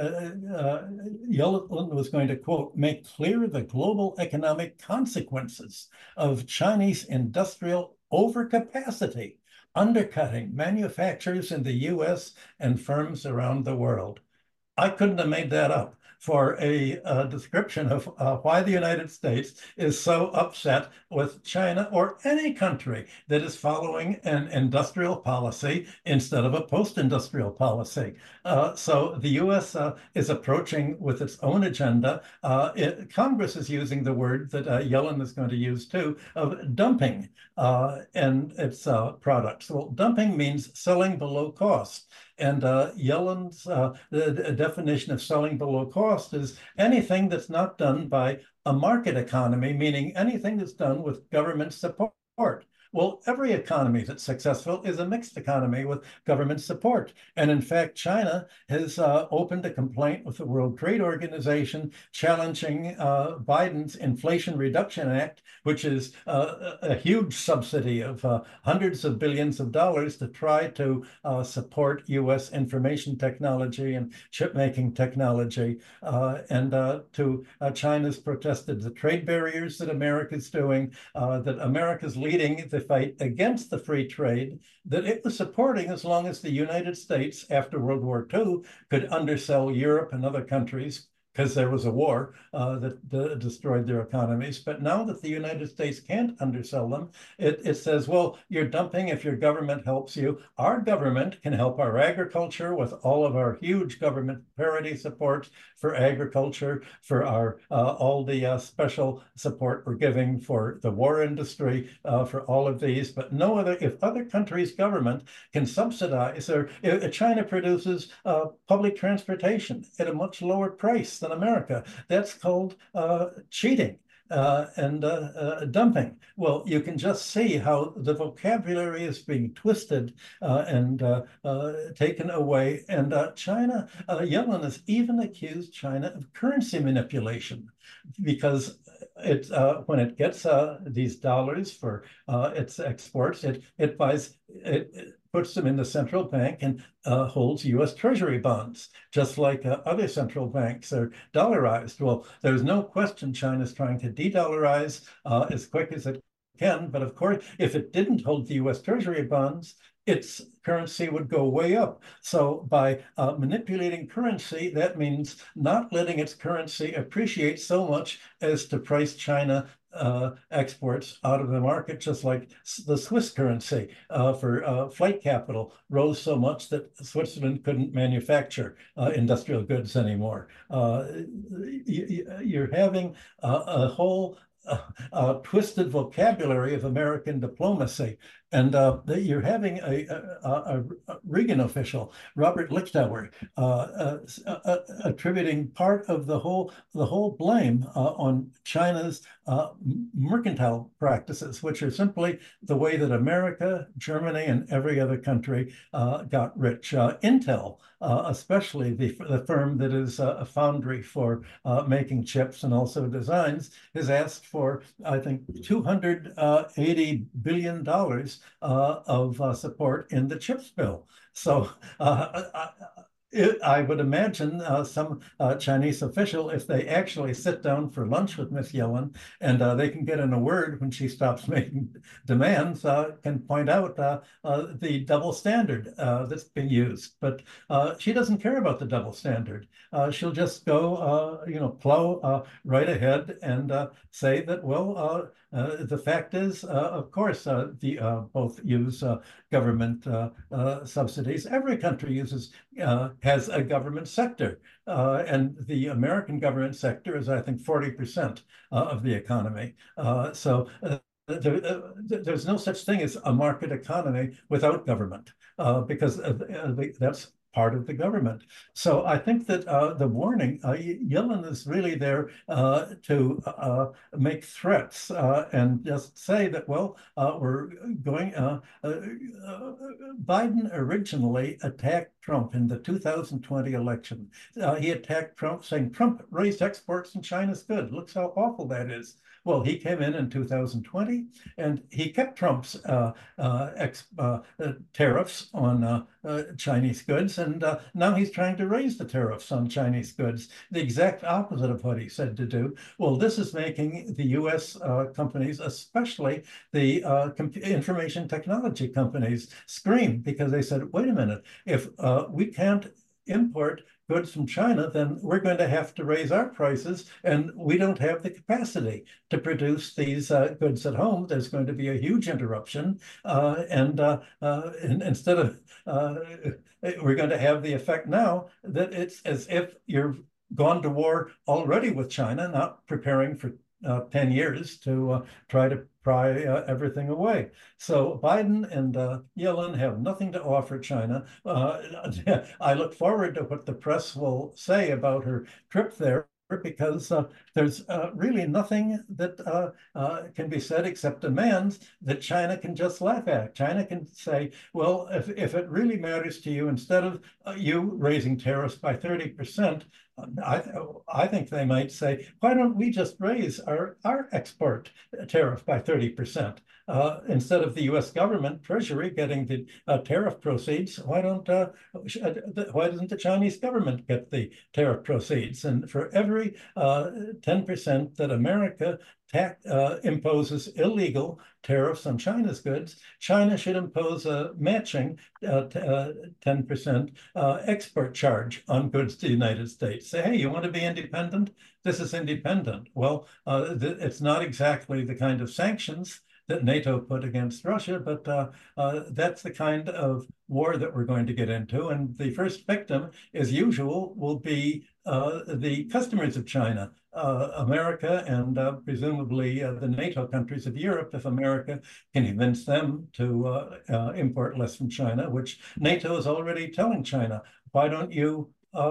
Yellen was going to, quote, make clear the global economic consequences of Chinese industrial overcapacity, undercutting manufacturers in the U.S. and firms around the world. I couldn't have made that up for a description of why the United States is so upset with China or any country that is following an industrial policy instead of a post-industrial policy. So the U.S. Is approaching with its own agenda. Congress is using the word that Yellen is going to use too, of dumping and its products. Well, dumping means selling below cost. And Yellen's the definition of selling below cost is anything that's not done by a market economy, meaning anything that's done with government support. Well, every economy that's successful is a mixed economy with government support. And in fact, China has opened a complaint with the World Trade Organization challenging Biden's Inflation Reduction Act, which is a huge subsidy of hundreds of billions of dollars to try to support U.S. information technology and chip-making technology. China's protested the trade barriers that America's doing, that America's leading the fight against the free trade that it was supporting as long as the United States, after World War II, could undersell Europe and other countries because there was a war that destroyed their economies. But now that the United States can't undersell them, it says, well, you're dumping if your government helps you. Our government can help our agriculture with all of our huge government parity support for agriculture, for our all the special support we're giving for the war industry, for all of these. But no other, if other countries' government can subsidize, or if China produces public transportation at a much lower price than America, that's called cheating. And dumping. Well, you can just see how the vocabulary is being twisted and taken away. And Yellen has even accused China of currency manipulation because when it gets these dollars for its exports, it buys it puts them in the central bank and holds U.S. Treasury bonds, just like other central banks are dollarized. Well, there's no question China's trying to de-dollarize as quick as it can. But of course, if it didn't hold the U.S. Treasury bonds, its currency would go way up. So by manipulating currency, that means not letting its currency appreciate so much as to price China exports out of the market, just like the Swiss currency for flight capital rose so much that Switzerland couldn't manufacture industrial goods anymore. You're having a whole twisted vocabulary of American diplomacy. And you're having a Reagan official, Robert Lichtauer, attributing part of the whole blame on China's mercantile practices, which are simply the way that America, Germany, and every other country got rich. Intel, especially the firm that is a foundry for making chips and also designs, has asked for, I think, $280 billion of support in the CHIPS bill. So I would imagine some Chinese official, if they actually sit down for lunch with Ms. Yellen and they can get in a word when she stops making demands, can point out the double standard that's being used. But she doesn't care about the double standard. She'll just go, plow right ahead and say that, well, the fact is, of course, both use government subsidies. Every country has a government sector, and the American government sector is, I think, 40% of the economy. There's no such thing as a market economy without government, because that's part of the government. So I think that the warning, Yellen is really there to make threats and just say that, well, we're going, Biden originally attacked Trump in the 2020 election. He attacked Trump saying Trump raised exports and China's good. Looks how awful that is. Well, he came in 2020 and he kept Trump's tariffs on Chinese goods. And now he's trying to raise the tariffs on Chinese goods, the exact opposite of what he said to do. Well, this is making the U.S. companies, especially the information technology companies, scream because they said, wait a minute, if we can't import goods from China, then we're going to have to raise our prices, and we don't have the capacity to produce these goods at home. There's going to be a huge interruption, and instead of we're going to have the effect now that it's as if you're gone to war already with China, not preparing for 10 years to try to pry everything away. So Biden and Yellen have nothing to offer China. I look forward to what the press will say about her trip there. because there's really nothing that can be said except demands that China can just laugh at. China can say, well, if it really matters to you, instead of you raising tariffs by 30%, I think they might say, why don't we just raise our export tariff by 30%? Instead of the U.S. government treasury getting the tariff proceeds, why doesn't the Chinese government get the tariff proceeds? And for every 10% that America imposes illegal tariffs on China's goods, China should impose a matching 10% export charge on goods to the United States. Say, hey, you want to be independent? This is independent. Well, it's not exactly the kind of sanctions that NATO put against Russia, but that's the kind of war that we're going to get into. And the first victim, as usual, will be the customers of China, America, and presumably the NATO countries of Europe, if America can convince them to import less from China, which NATO is already telling China, why don't you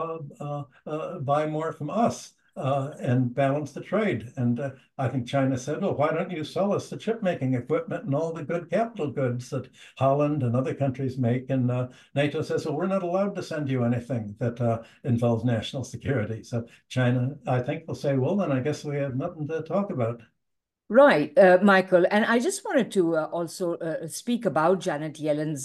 buy more from us? And balance the trade. And I think China said, well, why don't you sell us the chip making equipment and all the good capital goods that Holland and other countries make? And NATO says, well, we're not allowed to send you anything that involves national security. So China, I think, will say, well, then I guess we have nothing to talk about. Right, Michael. And I just wanted to also speak about Janet Yellen's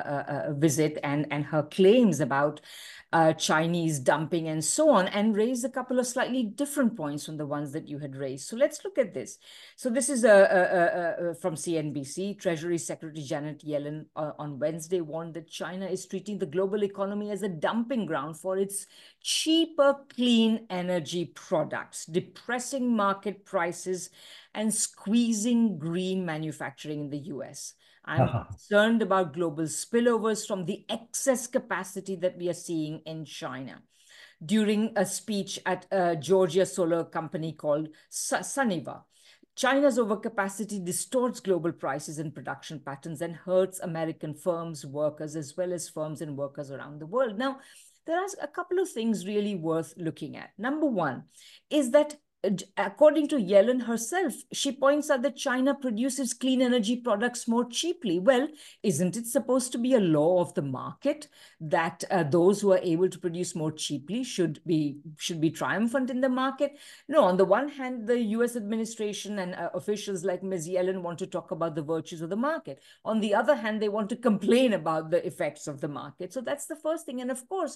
visit and her claims about Chinese dumping and so on, and raise a couple of slightly different points from the ones that you had raised. So let's look at this. So this is from CNBC. Treasury Secretary Janet Yellen on Wednesday warned that China is treating the global economy as a dumping ground for its cheaper clean energy products, depressing market prices and squeezing green manufacturing in the US. I'm concerned about global spillovers from the excess capacity that we are seeing in China. During a speech at a Georgia solar company called Suniva, China's overcapacity distorts global prices and production patterns and hurts American firms, workers, as well as firms and workers around the world. Now, there are a couple of things really worth looking at. Number one is that according to Yellen herself, she points out that China produces clean energy products more cheaply. Well, isn't it supposed to be a law of the market that those who are able to produce more cheaply should be triumphant in the market? No, on the one hand, the US administration and officials like Ms. Yellen want to talk about the virtues of the market. On the other hand, they want to complain about the effects of the market. So that's the first thing. And of course,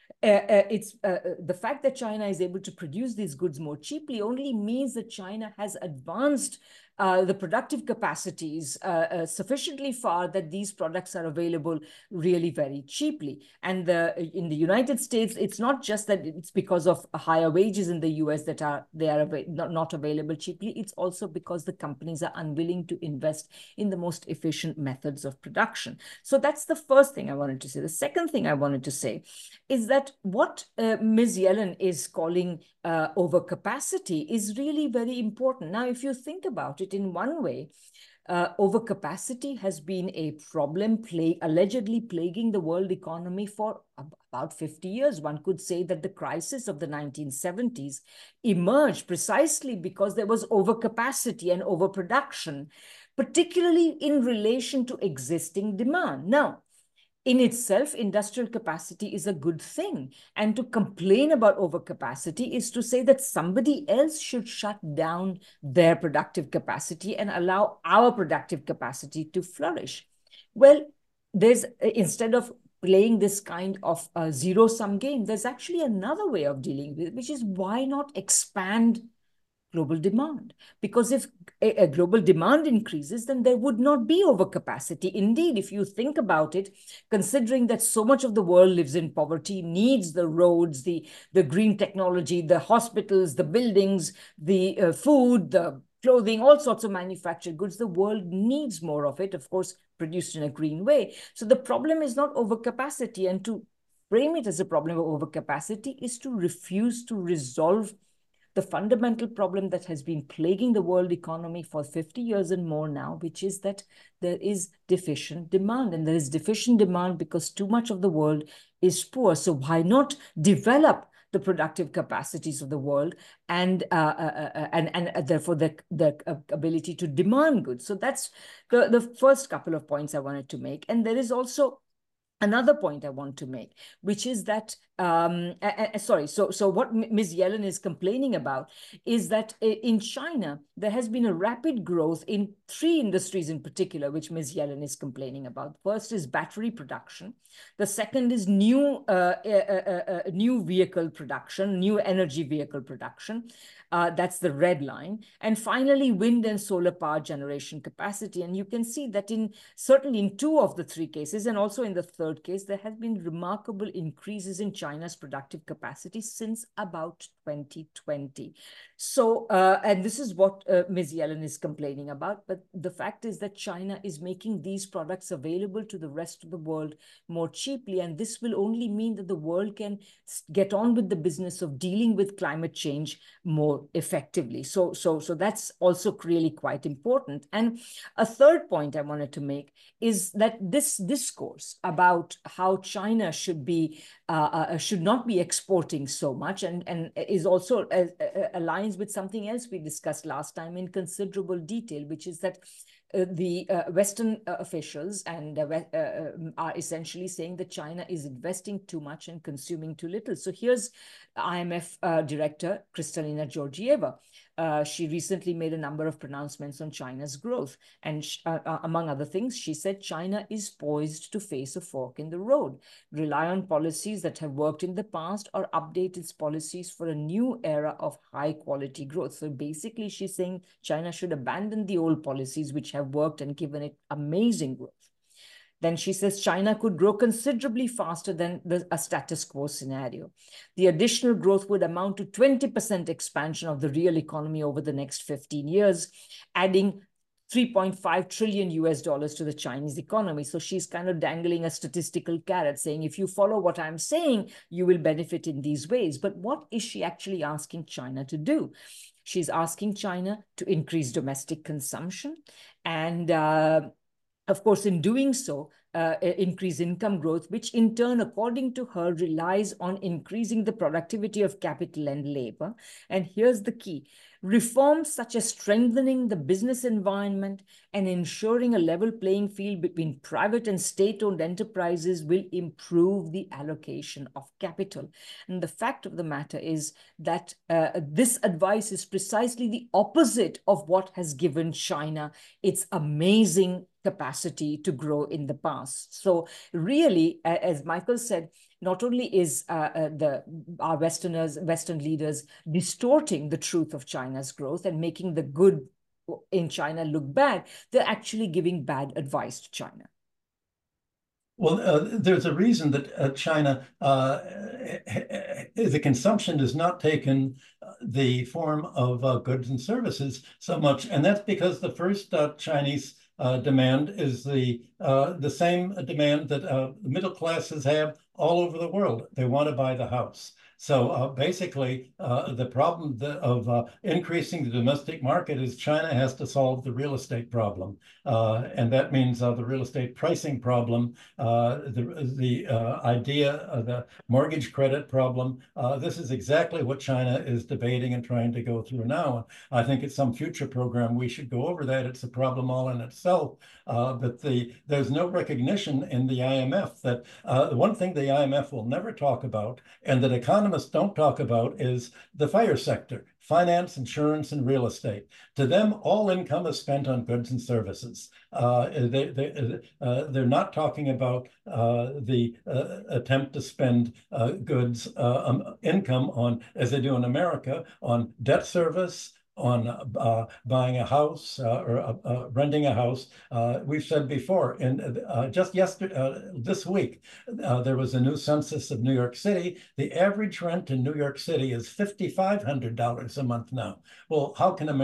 it's the fact that China is able to produce these goods more cheaply only means that China has advanced the productive capacities sufficiently far that these products are available really very cheaply. And in the United States, it's not just that it's because of higher wages in the US that they are not available cheaply. It's also because the companies are unwilling to invest in the most efficient methods of production. So that's the first thing I wanted to say. The second thing I wanted to say is that what Ms. Yellen is calling overcapacity is really very important. Now, if you think about it in one way, overcapacity has been a problem allegedly plaguing the world economy for about 50 years. One could say that the crisis of the 1970s emerged precisely because there was overcapacity and overproduction, particularly in relation to existing demand. Now, in itself, industrial capacity is a good thing. And to complain about overcapacity is to say that somebody else should shut down their productive capacity and allow our productive capacity to flourish. Well, instead of playing this kind of zero-sum game, there's actually another way of dealing with it, which is why not expand global demand? Because if a global demand increases, then there would not be overcapacity. Indeed, if you think about it, considering that so much of the world lives in poverty, needs the roads, the green technology, the hospitals, the buildings, the food, the clothing, all sorts of manufactured goods, the world needs more of it, of course, produced in a green way. So the problem is not overcapacity, and to frame it as a problem of overcapacity is to refuse to resolve the fundamental problem that has been plaguing the world economy for 50 years and more now, which is that there is deficient demand. And there is deficient demand because too much of the world is poor. So why not develop the productive capacities of the world and therefore the ability to demand goods. So that's the first couple of points I wanted to make. And there is also another point I want to make, which is that, so what Ms. Yellen is complaining about is that in China, there has been a rapid growth in three industries in particular, which Ms. Yellen is complaining about. First is battery production. The second is new vehicle production, new energy vehicle production. That's the red line. And finally, wind and solar power generation capacity. And you can see that certainly in two of the three cases, and also in the third case, there has been remarkable increases in China's productive capacity since about 2020. So, and this is what Ms. Yellen is complaining about. But the fact is that China is making these products available to the rest of the world more cheaply. And this will only mean that the world can get on with the business of dealing with climate change more effectively. So that's also really quite important. And a third point I wanted to make is that this discourse about how China should not be exporting so much and is also aligns with something else we discussed last time in considerable detail, which is that the Western officials are essentially saying that China is investing too much and consuming too little. So here's IMF Director Kristalina Georgieva. She recently made a number of pronouncements on China's growth. And among other things, she said China is poised to face a fork in the road, rely on policies that have worked in the past, or update its policies for a new era of high quality growth. So basically, she's saying China should abandon the old policies which have worked and given it amazing growth. Then she says China could grow considerably faster than a status quo scenario. The additional growth would amount to 20% expansion of the real economy over the next 15 years, adding $3.5 trillion to the Chinese economy. So she's kind of dangling a statistical carrot saying, if you follow what I'm saying, you will benefit in these ways. But what is she actually asking China to do? She's asking China to increase domestic consumption and of course, in doing so, increase income growth, which in turn, according to her, relies on increasing the productivity of capital and labor. And here's the key. Reforms such as strengthening the business environment and ensuring a level playing field between private and state-owned enterprises will improve the allocation of capital. And the fact of the matter is that this advice is precisely the opposite of what has given China its amazing capacity to grow in the past. So really, as Michael said, not only is our Western leaders distorting the truth of China's growth and making the good in China look bad, they're actually giving bad advice to China. Well, there's a reason that China, the consumption has not taken the form of goods and services so much, and that's because the first Chinese demand is the same demand that the middle classes have all over the world. They want to buy the house. So basically, the problem of increasing the domestic market is China has to solve the real estate problem. And that means the real estate pricing problem, the idea of the mortgage credit problem. This is exactly what China is debating and trying to go through now. I think at some future program, we should go over that. It's a problem all in itself. But there's no recognition in the IMF that the one thing the IMF will never talk about, and that economists don't talk about, is the FIRE sector: finance, insurance, and real estate. To them, all income is spent on goods and services. They're not talking about the attempt to spend goods income on, as they do in America, on debt service, on buying a house or renting a house. We've said before, and just this week, there was a new census of New York City. The average rent in New York City is $5,500 a month now. Well, how can America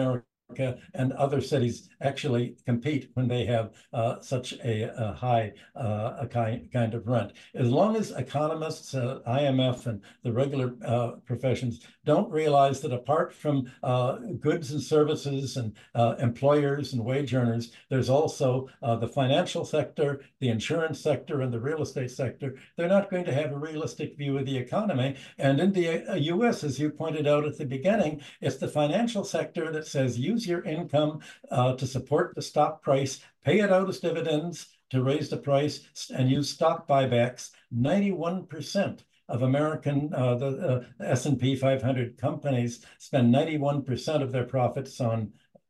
and other cities actually compete when they have such a high kind of rent. As long as economists, IMF, and the regular professions don't realize that apart from goods and services and employers and wage earners, there's also the financial sector, the insurance sector, and the real estate sector, they're not going to have a realistic view of the economy. And in the US, as you pointed out at the beginning, it's the financial sector that says use your income to support the stock price, pay it out as dividends to raise the price, and use stock buybacks. 91% of American, the S&P 500 companies spend 91% of their profits on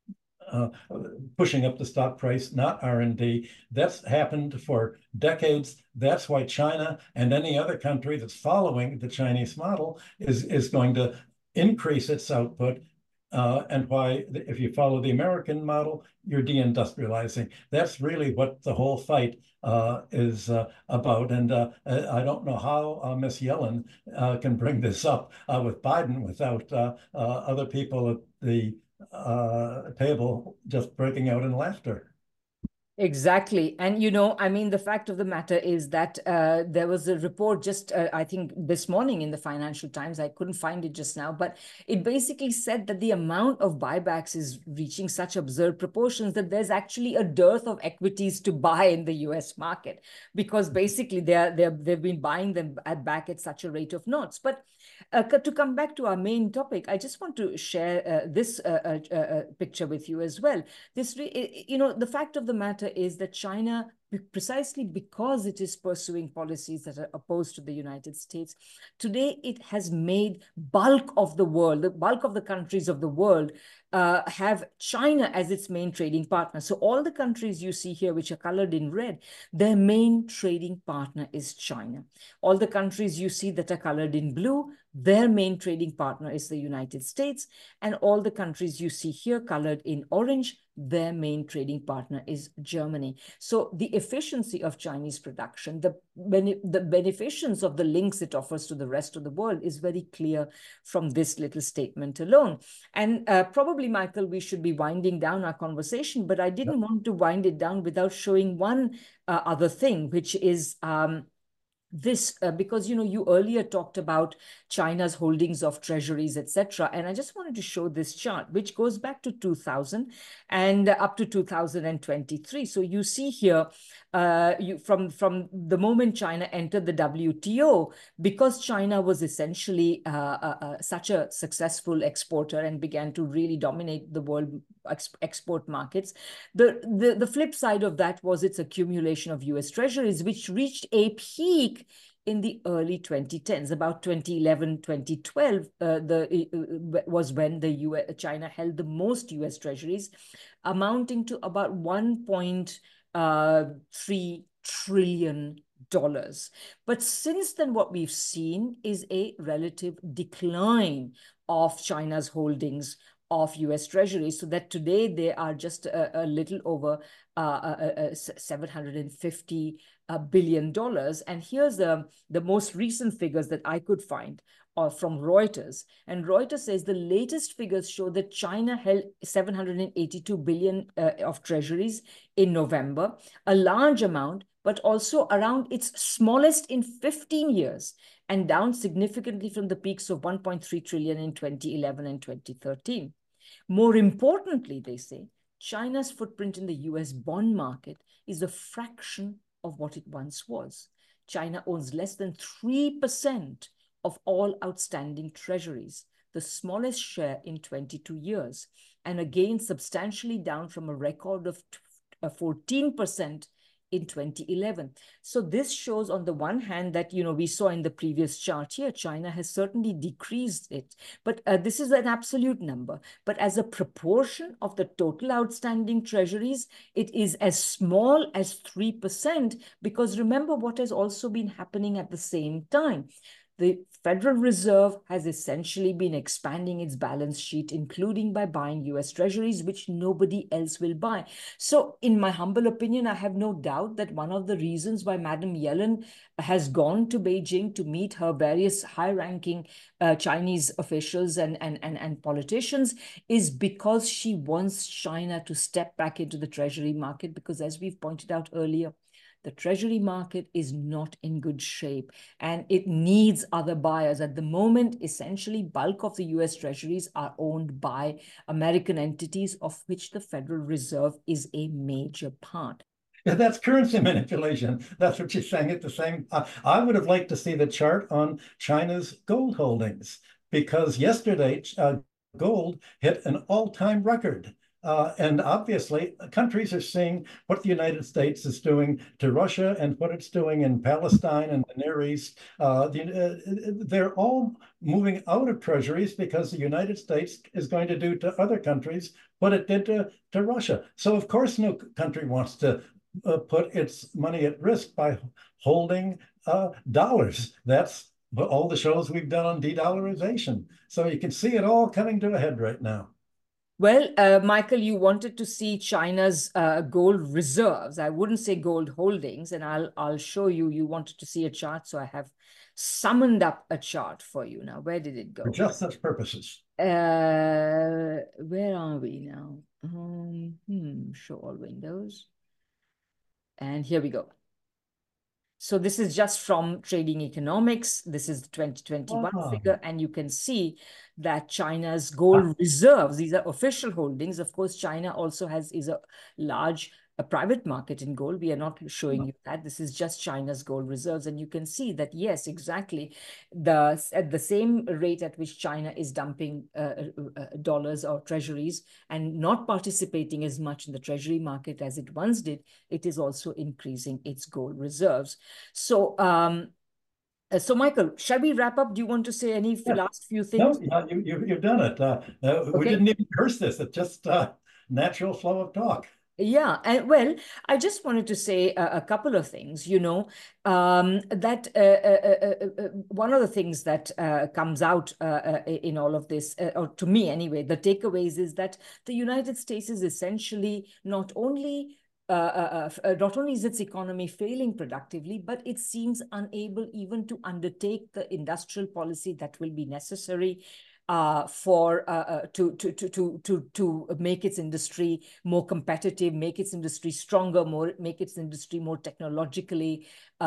pushing up the stock price, not R&D. That's happened for decades. That's why China and any other country that's following the Chinese model is going to increase its output, and why, if you follow the American model, you're deindustrializing. That's really what the whole fight is about. And I don't know how Ms. Yellen can bring this up with Biden without other people at the table just breaking out in laughter. Exactly. And, I mean, the fact of the matter is that there was a report just, I think, this morning in the Financial Times. I couldn't find it just now, but it basically said that the amount of buybacks is reaching such absurd proportions that there's actually a dearth of equities to buy in the US market, because basically they've been buying them back at such a rate of knots. But to come back to our main topic, I just want to share this picture with you as well. The fact of the matter is that China, precisely because it is pursuing policies that are opposed to the United States, today it has made bulk of the world, the bulk of the countries of the world, have China as its main trading partner. So all the countries you see here, which are colored in red, their main trading partner is China. All the countries you see that are colored in blue, their main trading partner is the United States. And all the countries you see here colored in orange, their main trading partner is Germany. So the efficiency of Chinese production, the beneficence of the links it offers to the rest of the world is very clear from this little statement alone. And probably, Michael, we should be winding down our conversation, but I didn't want to wind it down without showing one other thing, which is because you earlier talked about China's holdings of treasuries, etc. And I just wanted to show this chart, which goes back to 2000 and up to 2023. So you see here, from the moment China entered the WTO, because China was essentially such a successful exporter and began to really dominate the world export markets. The flip side of that was its accumulation of US treasuries, which reached a peak in the early 2010s, about 2011, 2012, was when China held the most US treasuries, amounting to about $1.3 trillion. But since then, what we've seen is a relative decline of China's holdings of US treasuries, so that today they are just a little over $750 billion. And here's the most recent figures that I could find from Reuters. And Reuters says the latest figures show that China held 782 billion of treasuries in November, a large amount, but also around its smallest in 15 years, and down significantly from the peaks of 1.3 trillion in 2011 and 2013. More importantly, they say, China's footprint in the US bond market is a fraction of what it once was. China owns less than 3% of all outstanding treasuries, the smallest share in 22 years, and again substantially down from a record of 14% in 2011. So this shows, on the one hand, that, we saw in the previous chart here, China has certainly decreased it. But this is an absolute number. But as a proportion of the total outstanding treasuries, it is as small as 3%, because remember what has also been happening at the same time. The Federal Reserve has essentially been expanding its balance sheet, including by buying US Treasuries, which nobody else will buy. So, in my humble opinion, I have no doubt that one of the reasons why Madam Yellen has gone to Beijing to meet her various high-ranking Chinese officials and politicians is because she wants China to step back into the Treasury market, because as we've pointed out earlier, the Treasury market is not in good shape and it needs other buyers. At the moment, essentially, bulk of the US Treasuries are owned by American entities, of which the Federal Reserve is a major part. That's currency manipulation. That's what she's saying at the same. I would have liked to see the chart on China's gold holdings, because yesterday gold hit an all-time record. And obviously, countries are seeing what the United States is doing to Russia and what it's doing in Palestine and the Near East. They're all moving out of treasuries because the United States is going to do to other countries what it did to Russia. So, of course, no country wants to put its money at risk by holding dollars. That's all the shows we've done on de-dollarization. So you can see it all coming to a head right now. Well, Michael, you wanted to see China's gold reserves. I wouldn't say gold holdings, and I'll show you. You wanted to see a chart, so I have summoned up a chart for you. Now, where did it go? For just such purposes. Where are we now? Show all windows. And here we go. So this is just from Trading Economics. This is the 2021 figure, and you can see that China's gold reserves, these are official holdings. Of course, China also is a large private market in gold. We are not showing you that. This is just China's gold reserves. And you can see that, yes, exactly, at the same rate at which China is dumping dollars or treasuries and not participating as much in the treasury market as it once did, it is also increasing its gold reserves. So, so Michael, shall we wrap up? Do you want to say any last few things? No, you've done it. We didn't even rehearse this. It's just natural flow of talk. Yeah, and well, I just wanted to say a couple of things, that one of the things that comes out in all of this, or to me anyway, the takeaways is that the United States is essentially not only is its economy failing productively, but it seems unable even to undertake the industrial policy that will be necessary to make its industry more competitive, make its industry stronger, make its industry more technologically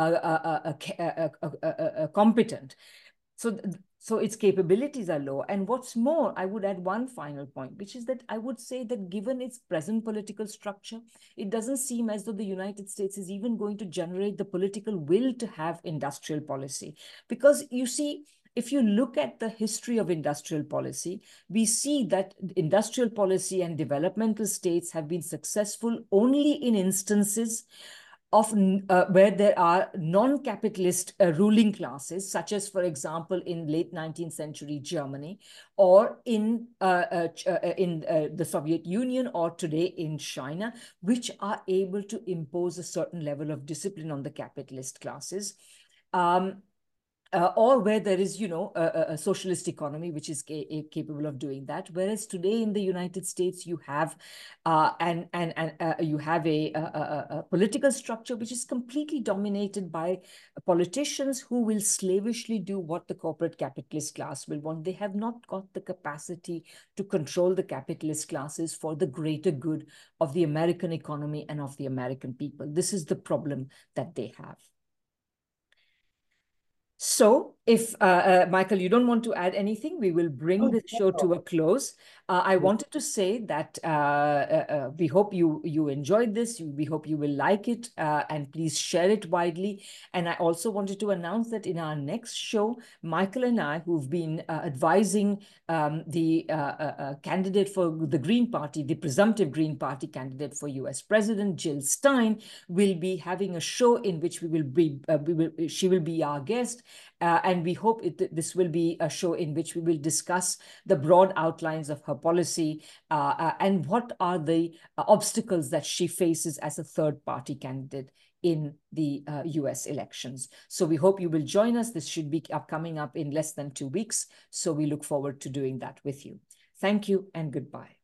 competent. So its capabilities are low. And what's more, I would add one final point, which is that I would say that given its present political structure, it doesn't seem as though the United States is even going to generate the political will to have industrial policy. Because you see, if you look at the history of industrial policy, we see that industrial policy and developmental states have been successful only in instances of where there are non-capitalist ruling classes, such as, for example, in late 19th century Germany, or in the Soviet Union, or today in China, which are able to impose a certain level of discipline on the capitalist classes. Or where there is, a socialist economy which is capable of doing that. Whereas today in the United States, you have you have a political structure which is completely dominated by politicians who will slavishly do what the corporate capitalist class will want. They have not got the capacity to control the capitalist classes for the greater good of the American economy and of the American people. This is the problem that they have. So if, Michael, you don't want to add anything, we will bring the show to a close. I wanted to say that we hope you enjoyed this. We hope you will like it, and please share it widely. And I also wanted to announce that in our next show, Michael and I, who've been advising the candidate for the Green Party, the presumptive Green Party candidate for US President, Jill Stein, will be having a show in which she will be our guest. And we hope this will be a show in which we will discuss the broad outlines of her policy and what are the obstacles that she faces as a third party candidate in the US elections. So we hope you will join us. This should be coming up in less than 2 weeks. So we look forward to doing that with you. Thank you and goodbye.